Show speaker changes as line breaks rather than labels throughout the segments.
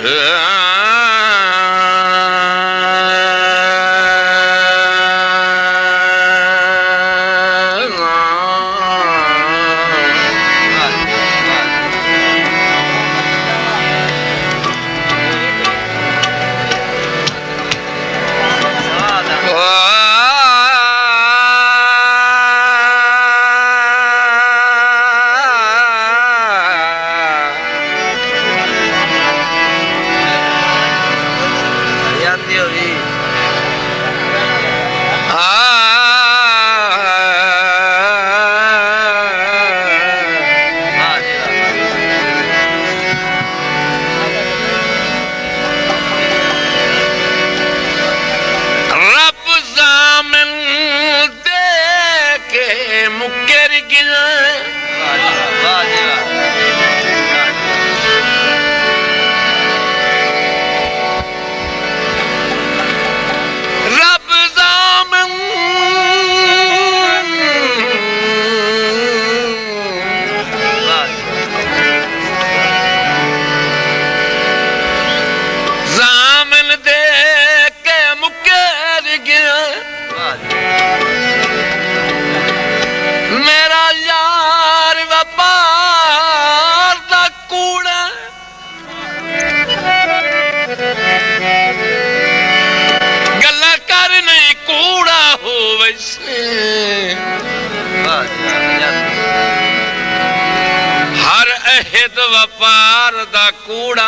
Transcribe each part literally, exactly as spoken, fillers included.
हर अहिद वपार दा कूड़ा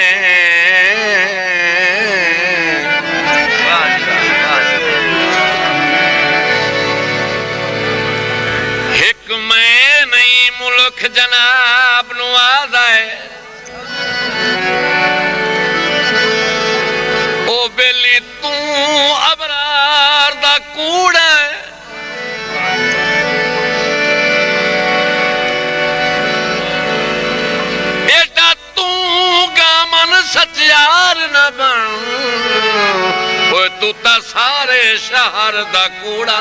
एक मैं नहीं मुल्क जनाब नु आदा है ओ बेली तू अबरार दा कूड़ा सचियार न बन तू ता सारे शहर दा कूड़ा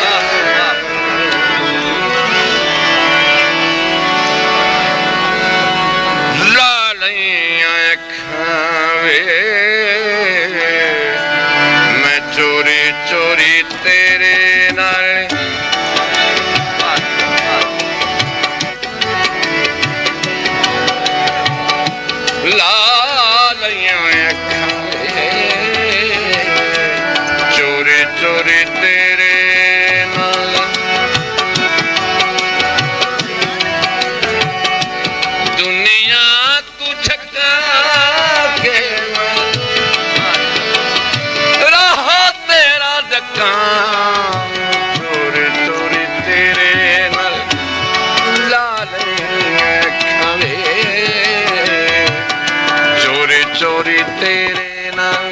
लालियां खावे मैं चोरी चोरी तेरे नाल चोरी चोरी तेरे नाल दुनिया तू झका के राह तेरा धक्का चोरी चोरी तेरे नाल लालियां खावे चोरी चोरी तेरे नाल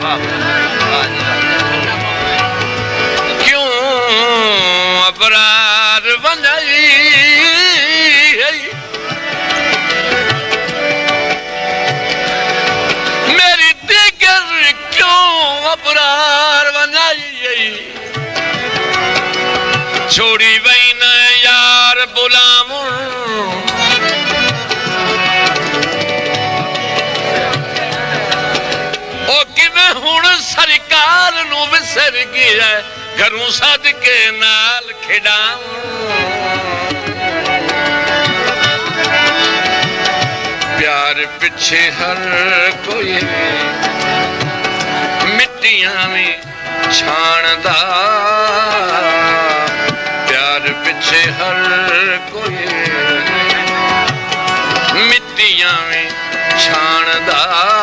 क्यों अपराध बनाई मेरी दिगर क्यों अपराध बनाई छोड़ी वही न यार बुलाम सरकार नू विसर गया घरों सद के नाल खिडाऊं प्यार पिछे हर कोई मिट्टियां में छाणदा प्यार पिछे हर कोई मिट्टियां में छाणदा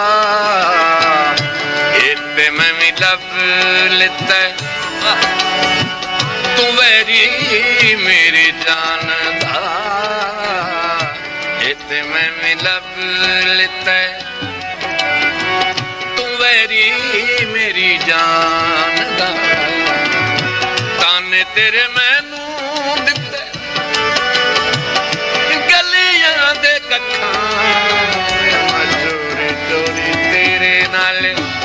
मैं भी लब लेता तू वैरी मेरी जान दा इते मैं भी लब लेता तू वैरी मेरी जान दा ताने तेरे मैनू दिते गलियां दे कखां चोरी चोरी तेरे नाल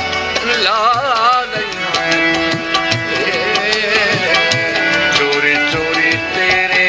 चोरी चोरी तेरे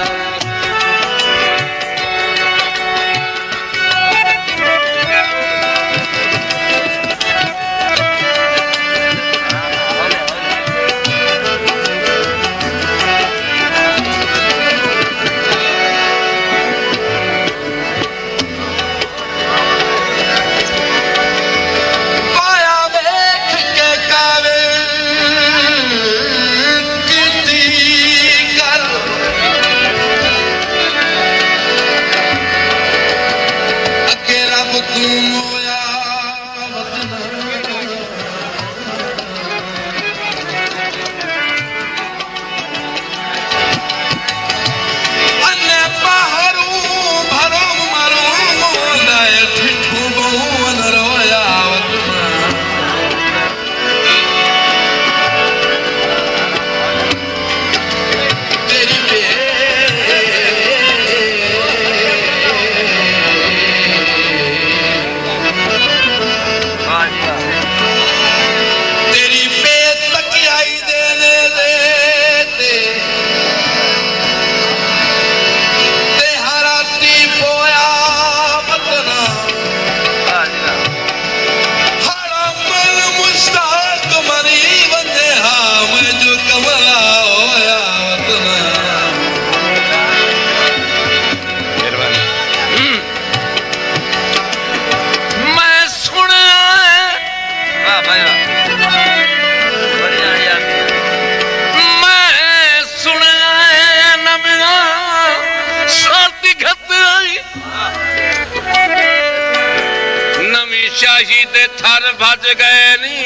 शाही दे थर भज गए नी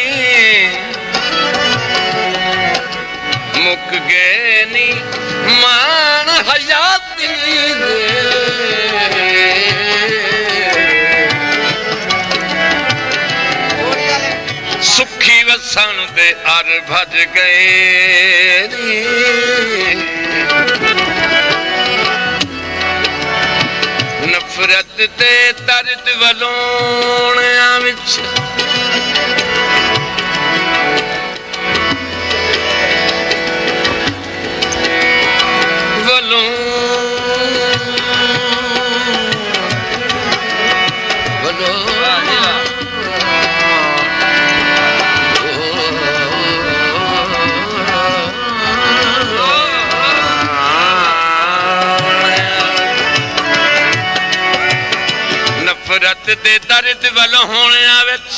मुक गए नी मान हयाती दे सुखी वसन दे अर भज गए नी नफरत ते दर्द वलोणियां विच वलों वलों नफरत दे दर्द वलोणियां विच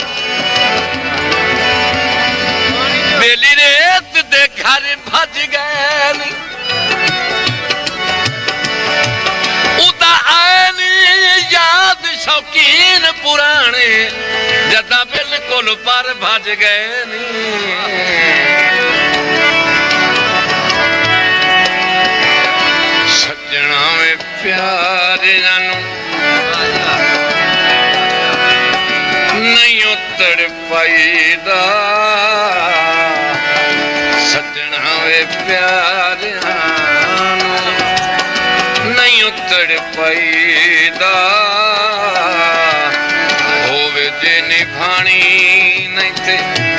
बेली रेत दे घर भज गए नी उदा आनी याद शौकीन पुराने जदा बिल्कुल पर भज गए नी सजना में प्यार जानू नहीं नहीं उतड़ पाईदा सजना वे प्यारियां नहीं उतड़ पाईदा होवे जे निभानी नहीं ते